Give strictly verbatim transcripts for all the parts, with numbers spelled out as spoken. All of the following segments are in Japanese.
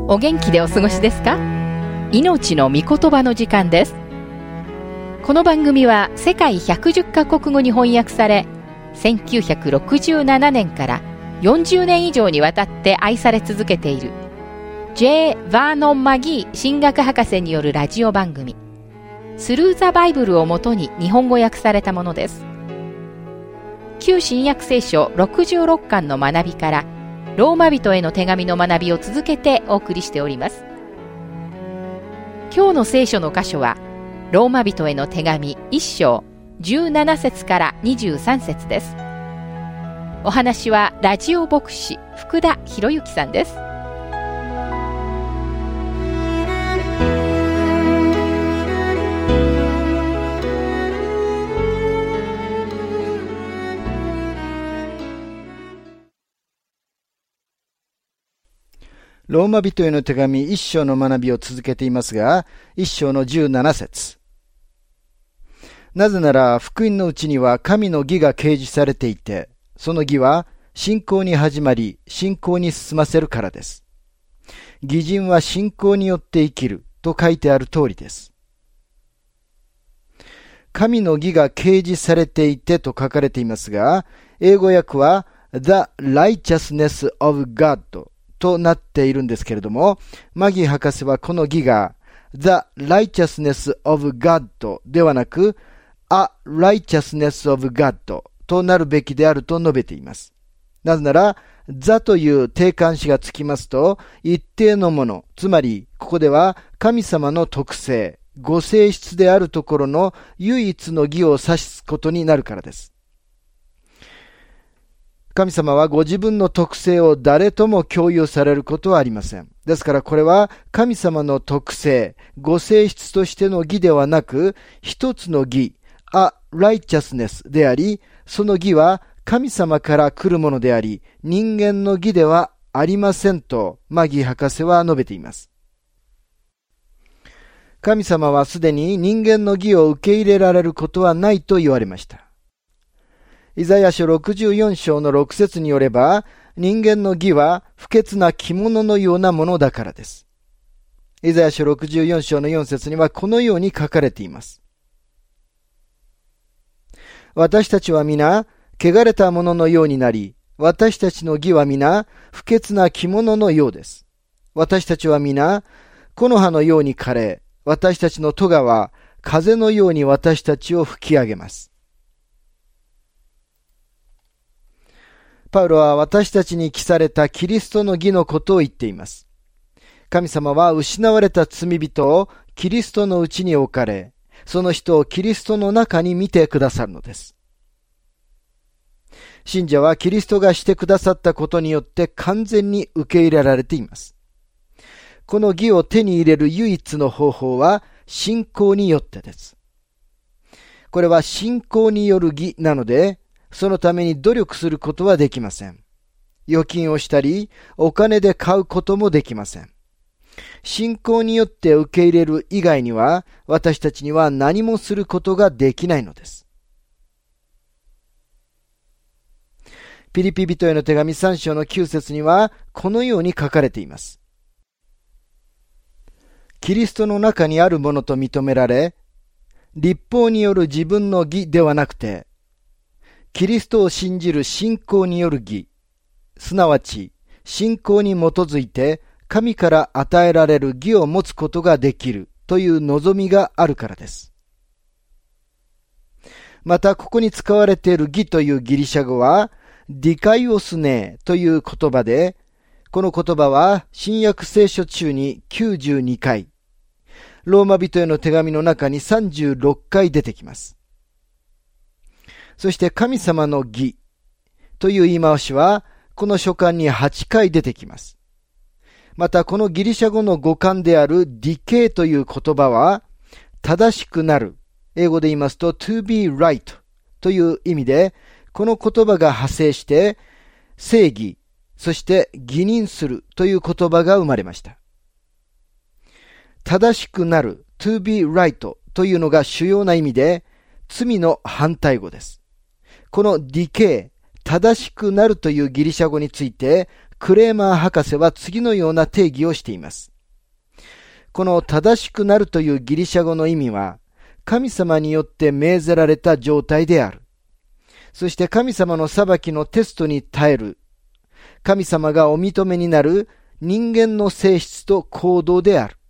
お元気でお過ごしですか？命の御言葉の時間です。この番組は世界ひゃくじゅっカ国語に翻訳され、せんきゅうひゃくろくじゅうななねんからよんじゅうねん以上にわたって愛され続けている J. バーノン・マギー神学博士によるラジオ番組スルー・ザ・バイブルをもとに日本語訳されたものです。旧新約聖書ろくじゅうろっかんの学びからローマ人への手紙の学びを続けてお送りしております。今日の聖書の箇所はローマ人への手紙いっ章じゅうなな節からにじゅうさん節です。お話はラジオ牧師福田博之さんです。 ローマ人への手紙いっ章の学びを続けていますが、いっ章のじゅうなな節。なぜなら福音のうちには神の義が掲示されていて、その義は信仰に始まり信仰に進ませるからです。義人は信仰によって生きると書いてある通りです。神の義が掲示されていてと書かれていますが、英語訳は The righteousness of Godとなっているんですけれども、マギー博士はこの義が The righteousness of God ではなく A righteousness of God となるべきであると述べています。なぜなら The という定冠詞がつきますと一定のもの、つまりここでは神様の特性、ご性質であるところの唯一の義を指すことになるからです。神様はご自分の特性を誰とも共有されることはありません。ですからこれは神様の特性、ご性質としての義ではなく、一つの義、A righteousness であり、その義は神様から来るものであり、人間の義ではありませんとマギー博士は述べています。神様はすでに人間の義を受け入れられることはないと言われました。イザヤ書ろくじゅうよん章のろく節によれば、人間の義は不潔な着物のようなものだからです。イザヤ書ろくじゅうよん章のよん節にはこのように書かれています。私たちは皆、汚れたもののようになり、私たちの義は皆、不潔な着物のようです。私たちは皆、木の葉のように枯れ、私たちの咎は風のように私たちを吹き上げます。パウロは私たちに記されたキリストの義のことを言っています。神様は失われた罪人をキリストのうちに置かれ、その人をキリストの中に見てくださるのです。信者はキリストがしてくださったことによって完全に受け入れられています。この義を手に入れる唯一の方法は信仰によってです。これは信仰による義なので、そのために努力することはできません。預金をしたり、お金で買うこともできません。信仰によって受け入れる以外には、私たちには何もすることができないのです。ピリピ人への手紙さん章のきゅう節には、このように書かれています。キリストの中にあるものと認められ、律法による自分の義ではなくて、キリストを信じる信仰による義、すなわち信仰に基づいて神から与えられる義を持つことができるという望みがあるからです。またここに使われている義というギリシャ語はディカイオスネーという言葉で、この言葉は新約聖書中にきゅうじゅうにかい、ローマ人への手紙の中にさんじゅうろっかい出てきます。そして神様の義という言い回しはこの書簡にはちかい出てきます。またこのギリシャ語の語感であるディケイという言葉は正しくなる、英語で言いますと to be right という意味で、この言葉が派生して正義、そして義認するという言葉が生まれました。正しくなる to be right というのが主要な意味で罪の反対語です。このディケイ、正しくなるというギリシャ語についてクレーマー博士は次のような定義をしています。この正しくなるというギリシャ語の意味は、神様によって命ぜられた状態である。そして神様の裁きのテストに耐える。神様がお認めになる人間の性質と行動である。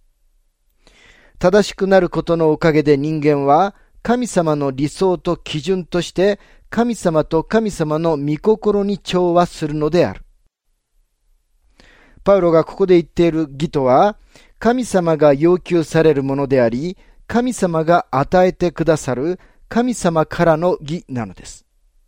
正しくなることのおかげで人間は神様の理想と基準として神様と神様の御心に調和するのである。パウロがここで言っている義とは、神様が要求されるものであり、神様が与えてくださる神様からの義なのです。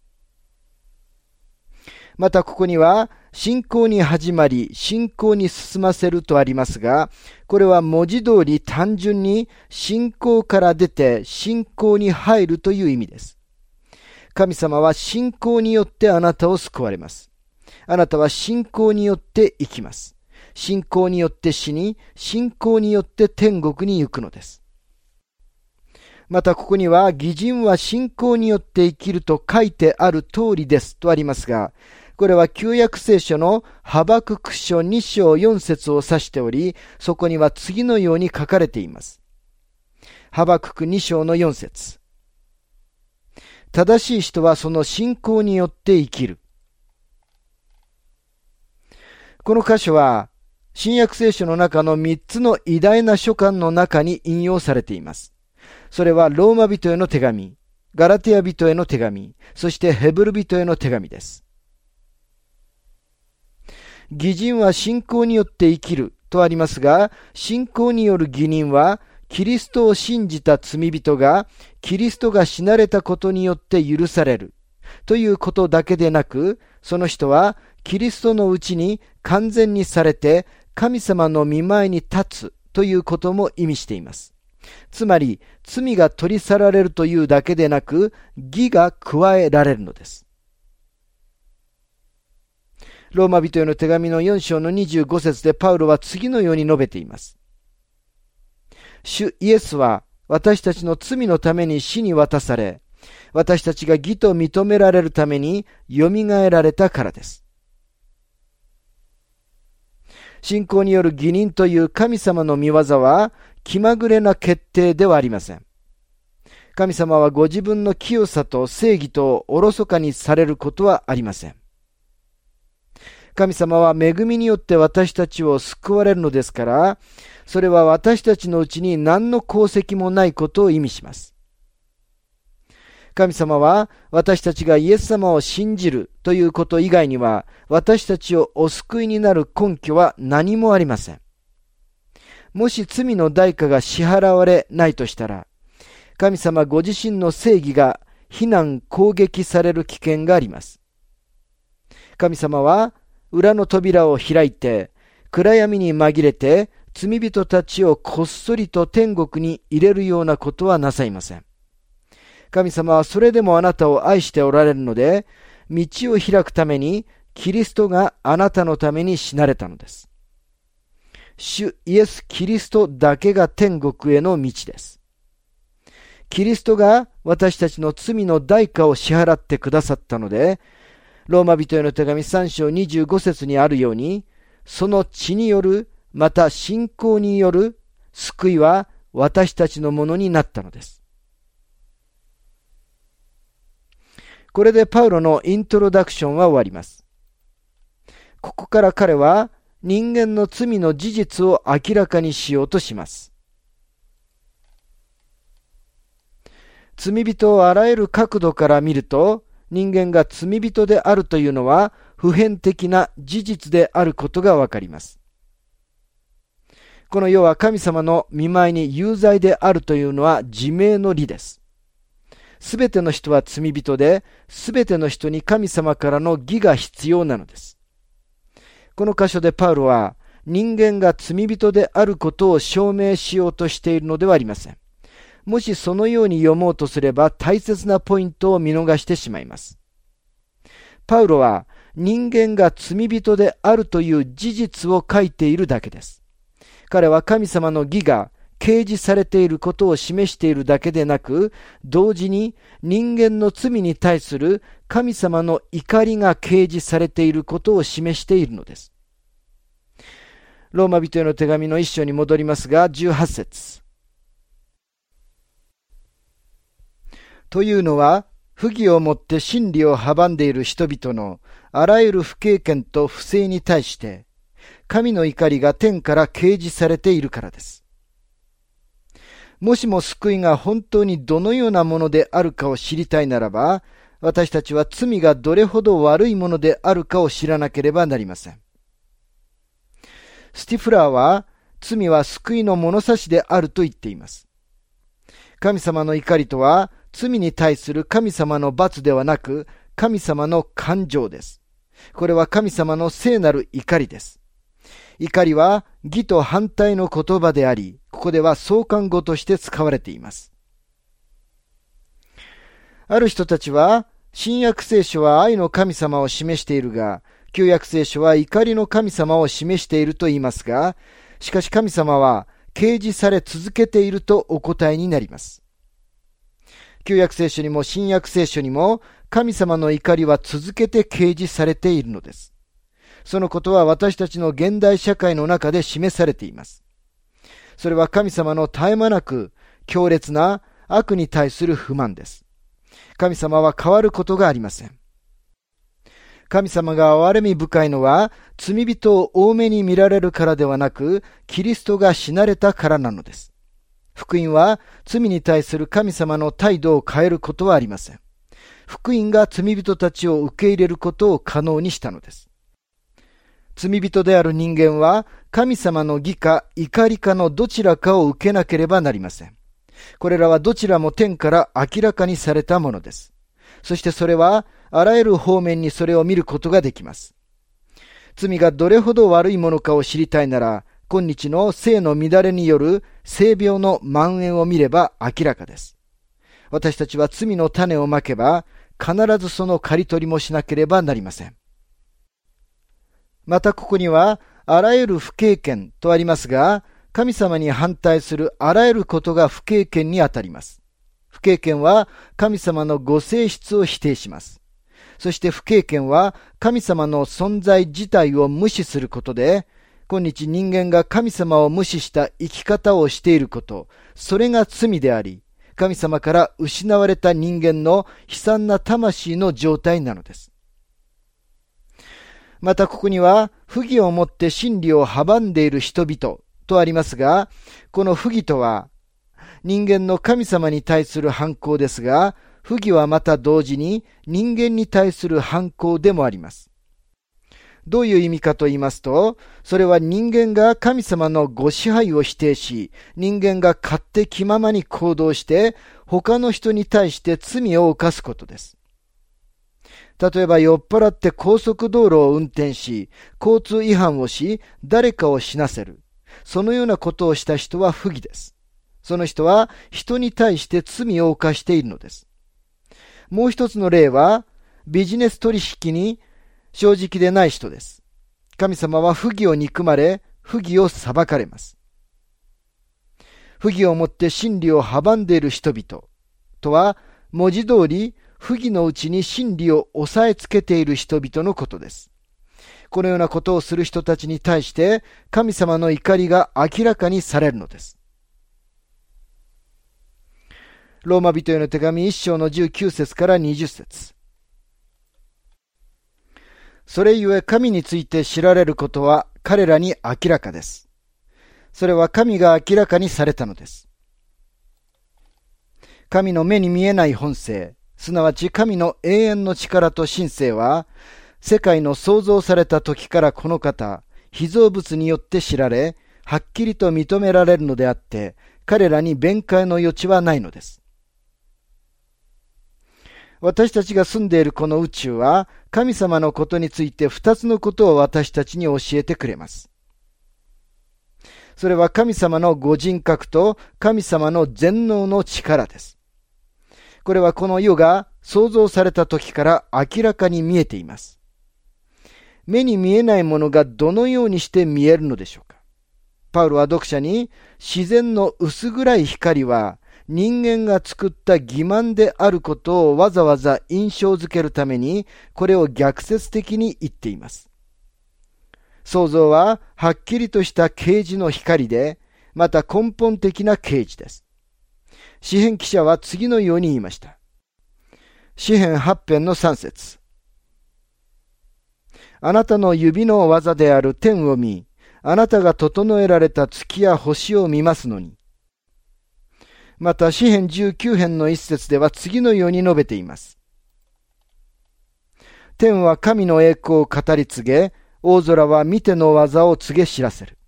またここには、信仰に始まり、信仰に進ませるとありますが、これは文字通り単純に信仰から出て信仰に入るという意味です。神様は信仰によってあなたを救われます。あなたは信仰によって生きます。信仰によって死に、信仰によって天国に行くのです。またここには、義人は信仰によって生きると書いてある通りですとありますが、これは旧約聖書のハバクク書に章よん節を指しており、そこには次のように書かれています。ハバククに章のよん節。正しい人はその信仰によって生きる。この箇所は、新約聖書の中のみっつの偉大な書簡の中に引用されています。それはローマ人への手紙、ガラテヤ人への手紙、そしてヘブル人への手紙です。義人は信仰によって生きるとありますが、信仰による義人は、キリストを信じた罪人が、キリストが死なれたことによって許されるということだけでなく、その人はキリストのうちに完全にされて、神様の御前に立つということも意味しています。つまり、罪が取り去られるというだけでなく、義が加えられるのです。ローマ人への手紙のよん章のにじゅうご節でパウロは次のように述べています。主イエスは私たちの罪のために死に渡され、私たちが義と認められるためによみがえられたからです。信仰による義人という神様の御業は気まぐれな決定ではありません。神様はご自分の清さと正義とおろそかにされることはありません。神様は恵みによって私たちを救われるのですから、それは私たちのうちに何の功績もないことを意味します。神様は私たちがイエス様を信じるということ以外には、私たちをお救いになる根拠は何もありません。もし罪の代価が支払われないとしたら、神様ご自身の正義が非難攻撃される危険があります。神様は裏の扉を開いて、暗闇に紛れて罪人たちをこっそりと天国に入れるようなことはなさいません。神様はそれでもあなたを愛しておられるので、道を開くためにキリストがあなたのために死なれたのです。主イエス・キリストだけが天国への道です。キリストが私たちの罪の代価を支払ってくださったので、ローマ人への手紙さん章にじゅうご節にあるように、その血による、また信仰による救いは私たちのものになったのです。これでパウロのイントロダクションは終わります。ここから彼は人間の罪の事実を明らかにしようとします。罪人をあらゆる角度から見ると、人間が罪人であるというのは普遍的な事実であることがわかります。この世は神様の御前に有罪であるというのは自明の理です。すべての人は罪人で、すべての人に神様からの義が必要なのです。この箇所でパウロは人間が罪人であることを証明しようとしているのではありません。もしそのように読もうとすれば大切なポイントを見逃してしまいます。パウロは人間が罪人であるという事実を書いているだけです。彼は神様の義が掲示されていることを示しているだけでなく、同時に人間の罪に対する神様の怒りが掲示されていることを示しているのです。ローマ人への手紙の一章に戻りますが、じゅうはち節。というのは、不義をもって真理を阻んでいる人々のあらゆる不敬虔と不正に対して、神の怒りが天から掲示されているからです。もしも救いが本当にどのようなものであるかを知りたいならば、私たちは罪がどれほど悪いものであるかを知らなければなりません。スティフラーは、罪は救いの物差しであると言っています。神様の怒りとは、罪に対する神様の罰ではなく、神様の感情です。これは神様の聖なる怒りです。怒りは義と反対の言葉であり、ここでは相関語として使われています。ある人たちは、新約聖書は愛の神様を示しているが、旧約聖書は怒りの神様を示していると言いますが、しかし神様は掲示され続けているとお答えになります。旧約聖書にも新約聖書にも神様の怒りは続けて掲示されているのです。そのことは私たちの現代社会の中で示されています。それは神様の絶え間なく強烈な悪に対する不満です。神様は変わることがありません。神様が憐れみ深いのは罪人を多めに見られるからではなく、キリストが死なれたからなのです。福音は罪に対する神様の態度を変えることはありません。福音が罪人たちを受け入れることを可能にしたのです。罪人である人間は神様の義か怒りかのどちらかを受けなければなりません。これらはどちらも天から明らかにされたものです。そしてそれはあらゆる方面にそれを見ることができます。罪がどれほど悪いものかを知りたいなら、今日の性の乱れによる性病の蔓延を見れば明らかです。私たちは罪の種をまけば、必ずその刈り取りもしなければなりません。またここには、あらゆる不敬虔とありますが、神様に反対するあらゆることが不敬虔にあたります。不敬虔は神様のご性質を否定します。そして不敬虔は神様の存在自体を無視することで、今日人間が神様を無視した生き方をしていること、それが罪であり、神様から失われた人間の悲惨な魂の状態なのです。またここには、不義をもって真理を阻んでいる人々とありますが、この不義とは、人間の神様に対する反抗ですが、不義はまた同時に人間に対する反抗でもあります。どういう意味かと言いますと、それは人間が神様のご支配を否定し、人間が勝手気ままに行動して、他の人に対して罪を犯すことです。例えば酔っ払って高速道路を運転し、交通違反をし、誰かを死なせる。そのようなことをした人は不義です。その人は人に対して罪を犯しているのです。もう一つの例は、ビジネス取引に正直でない人です。神様は不義を憎まれ、不義を裁かれます。不義をもって真理を阻んでいる人々とは、文字通り不義のうちに真理を押さえつけている人々のことです。このようなことをする人たちに対して、神様の怒りが明らかにされるのです。ローマ人への手紙一章のじゅうきゅう節からにじゅう節。それゆえ神について知られることは彼らに明らかです。それは神が明らかにされたのです。神の目に見えない本性、すなわち神の永遠の力と神性は、世界の創造された時からこの方、被造物によって知られ、はっきりと認められるのであって、彼らに弁解の余地はないのです。私たちが住んでいるこの宇宙は、神様のことについて二つのことを私たちに教えてくれます。それは神様のご人格と神様の全能の力です。これはこの世が創造された時から明らかに見えています。目に見えないものがどのようにして見えるのでしょうか。 パウロは読者に、自然の薄暗い光は人間が作った欺瞞であることをわざわざ印象づけるために、これを逆説的に言っています。創造ははっきりとした啓示の光で、また根本的な啓示です。詩編記者は次のように言いました。詩編はち編のさん節。あなたの指の技である天を見、あなたが整えられた月や星を見ますのに。また詩編じゅうきゅう編の一節では次のように述べています。天は神の栄光を語り継げ、大空は見ての技を告げ知らせる。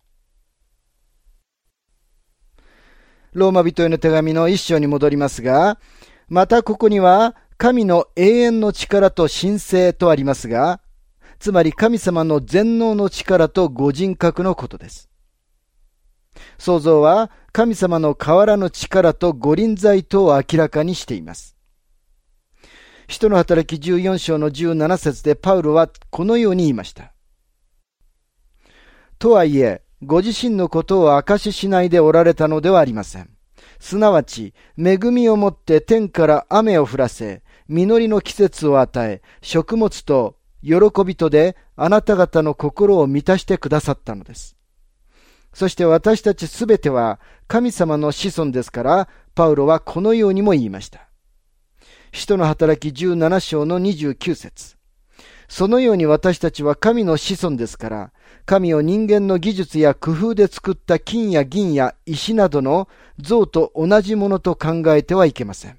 ローマ人への手紙の一章に戻りますが、またここには神の永遠の力と神性とありますが、つまり神様の全能の力とご人格のことです。創造は神様の変わらぬ力とご臨在とを明らかにしています。使徒の働きじゅうよん章のじゅうなな節でパウロはこのように言いました。とはいえ、ご自身のことを証ししないでおられたのではありません。すなわち、恵みをもって天から雨を降らせ、実りの季節を与え、食物と喜びとであなた方の心を満たしてくださったのです。そして私たちすべては神様の子孫ですから、パウロはこのようにも言いました。使徒の働きじゅうなな章のにじゅうきゅう節。そのように私たちは神の子孫ですから、神を人間の技術や工夫で作った金や銀や石などの像と同じものと考えてはいけません。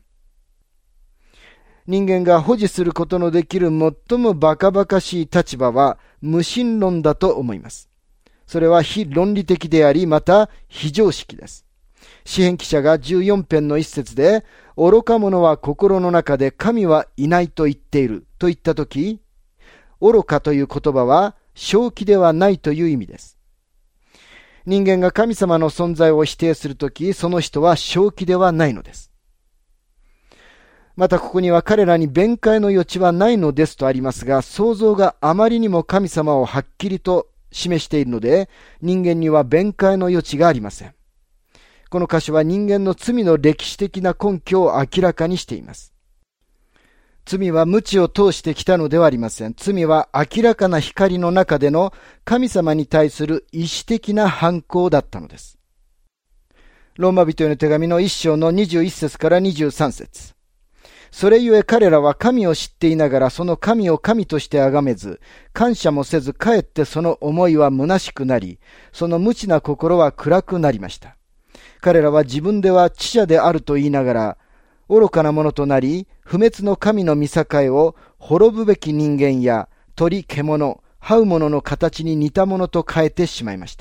人間が保持することのできる最もバカバカしい立場は無神論だと思います。それは非論理的であり、また非常識です。詩編記者がじゅうよん編の一節で、愚か者は心の中で神はいないと言っていると言ったとき、愚かという言葉は正気ではないという意味です。人間が神様の存在を否定するとき、その人は正気ではないのです。またここには彼らに弁解の余地はないのですとありますが、創造があまりにも神様をはっきりと示しているので、人間には弁解の余地がありません。この箇所は人間の罪の歴史的な根拠を明らかにしています。罪は無知を通してきたのではありません。罪は明らかな光の中での神様に対する意志的な反抗だったのです。ローマ人への手紙の一章のにじゅういち節からにじゅうさん節。それゆえ彼らは神を知っていながらその神を神として崇めず、感謝もせずかえってその思いは虚しくなり、その無知な心は暗くなりました。彼らは自分では知者であると言いながら、愚かなものとなり、不滅の神の御境を滅ぶべき人間や鳥、獣、這う者の形に似たものと変えてしまいました。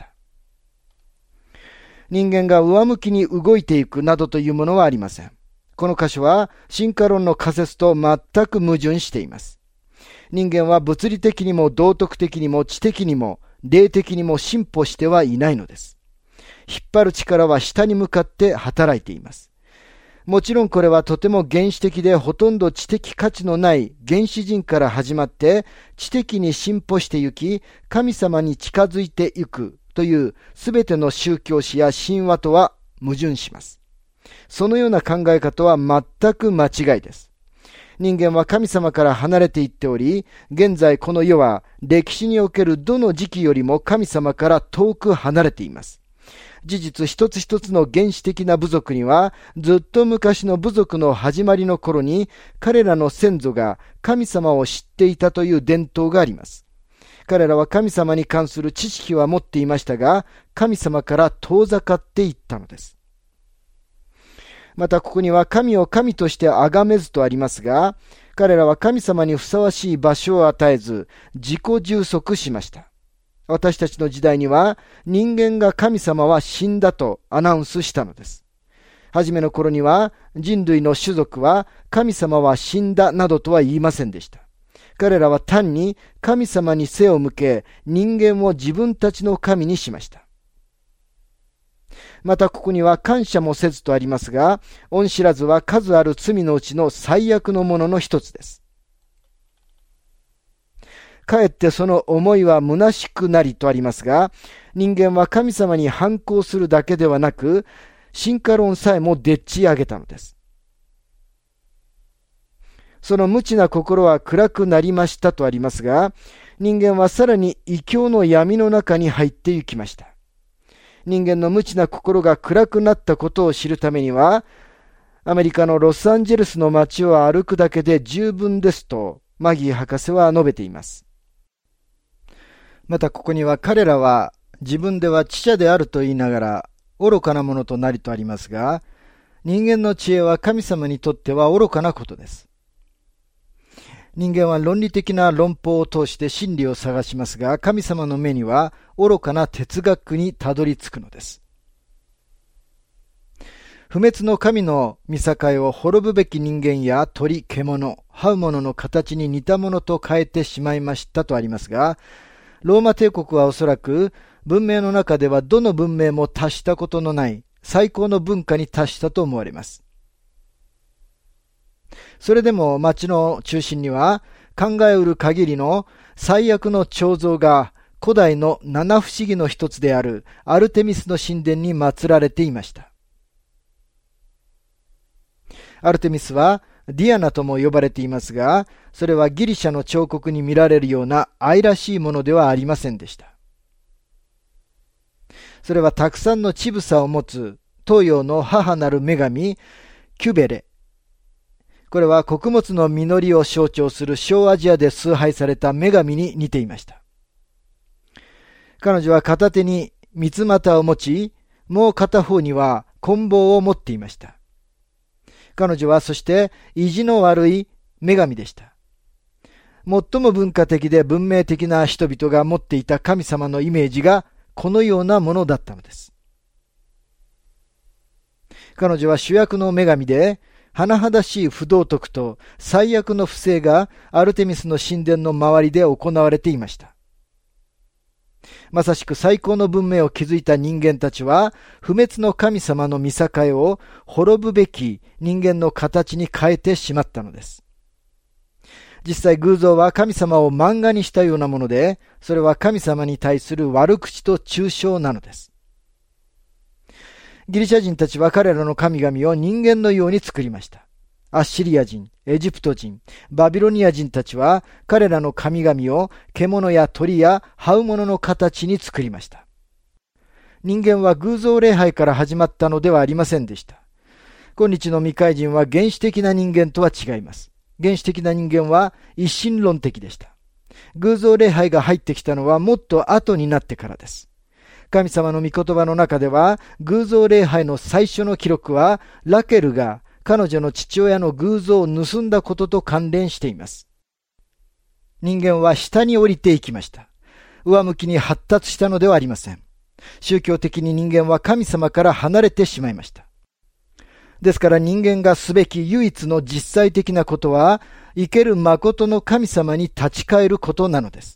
人間が上向きに動いていくなどというものはありません。この箇所は進化論の仮説と全く矛盾しています。人間は物理的にも道徳的にも知的にも霊的にも進歩してはいないのです。引っ張る力は下に向かって働いています。もちろんこれはとても原始的でほとんど知的価値のない原始人から始まって知的に進歩してゆき、神様に近づいていくというすべての宗教史や神話とは矛盾します。そのような考え方は全く間違いです。人間は神様から離れていっており、現在この世は歴史におけるどの時期よりも神様から遠く離れています。事実一つ一つの原始的な部族には、ずっと昔の部族の始まりの頃に、彼らの先祖が神様を知っていたという伝統があります。彼らは神様に関する知識は持っていましたが、神様から遠ざかっていったのです。またここには神を神として崇めずとありますが、彼らは神様にふさわしい場所を与えず、自己充足しました。私たちの時代には人間が神様は死んだとアナウンスしたのです。はじめの頃には人類の種族は神様は死んだなどとは言いませんでした。彼らは単に神様に背を向け人間を自分たちの神にしました。またここには感謝もせずとありますが、恩知らずは数ある罪のうちの最悪のものの一つです。 かえってその思いは虚しくなりとありますが、人間は神様に反抗するだけではなく、進化論さえもでっち上げたのです。その無知な心は暗くなりましたとありますが、人間はさらに異教の闇の中に入って行きました。人間の無知な心が暗くなったことを知るためには、アメリカのロサンゼルスの街を歩くだけで十分ですと、マギー博士は述べています。またここには彼らは自分では知者であると言いながら愚かなものとなりとありますが、人間の知恵は神様にとっては愚かなことです。人間は論理的な論法を通して真理を探しますが、神様の目には愚かな哲学にたどり着くのです。不滅の神の見境を滅ぶべき人間や鳥、獣、這うものの形に似たものと変えてしまいましたとありますが、ローマ帝国はおそらく文明の中ではどの文明も達したことのない最高の文化に達したと思われます。それでも町の中心には考えうる限りの最悪の彫像が古代の七不思議の一つであるアルテミスの神殿に祀られていました。アルテミスはディアナとも呼ばれていますが、それはギリシャの彫刻に見られるような愛らしいものではありませんでした。それはたくさんの乳房を持つ東洋の母なる女神キュベレ。これは穀物の実りを象徴する小アジアで崇拝された女神に似ていました。彼女は片手に三つ股を持ち、もう片方には棍棒を持っていました。彼女はそして意地の悪い女神でした。最も文化的で文明的な人々が持っていた神様のイメージがこのようなものだったのです。彼女は主役の女神で、甚だしい不道徳と最悪の不正がアルテミスの神殿の周りで行われていました。まさしく最高の文明を築いた人間たちは、不滅の神様の見境を滅ぶべき人間の形に変えてしまったのです。実際偶像は神様を漫画にしたようなもので、それは神様に対する悪口と中傷なのです。ギリシャ人たちは彼らの神々を人間のように作りました。アッシリア人、エジプト人、バビロニア人たちは彼らの神々を獣や鳥や這うものの形に作りました。人間は偶像礼拝から始まったのではありませんでした。今日の未開人は原始的な人間とは違います。原始的な人間は一神論的でした。偶像礼拝が入ってきたのはもっと後になってからです。神様の御言葉の中では、偶像礼拝の最初の記録は、ラケルが彼女の父親の偶像を盗んだことと関連しています。人間は下に降りていきました。上向きに発達したのではありません。宗教的に人間は神様から離れてしまいました。ですから人間がすべき唯一の実際的なことは、生ける誠の神様に立ち返ることなのです。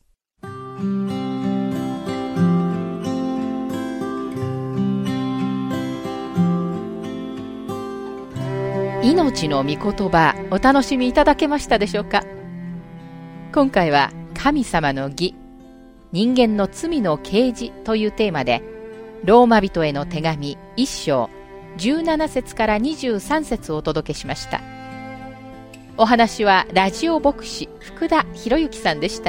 命の御言葉、お楽しみいただけましたでしょうか。今回は神様の義、人間の罪の啓示というテーマで、ローマ人への手紙いっ章じゅうなな節からにじゅうさん節をお届けしました。お話はラジオ牧師福田博之さんでした。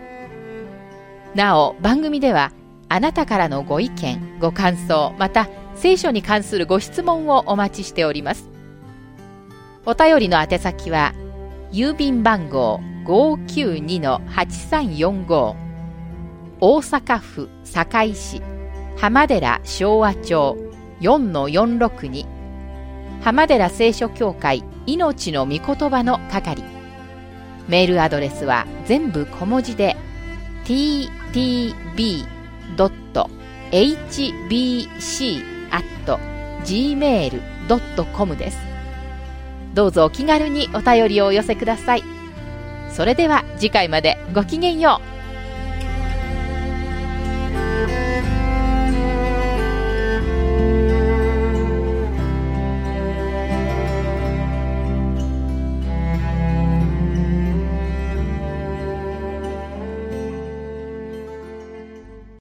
なお番組ではあなたからのご意見ご感想、また聖書に関するご質問をお待ちしております。お便りの宛先は郵便番号 ごーきゅうにのはちさんよんご 大阪府堺市浜寺昭和町 よんのよんろくに 浜寺聖書協会命の御言葉の係。メールアドレスは全部小文字で ティーティービードットエイチビーシーアットジーメールドットコム です。どうぞお気軽にお便りをお寄せください。それでは次回までごきげんよう。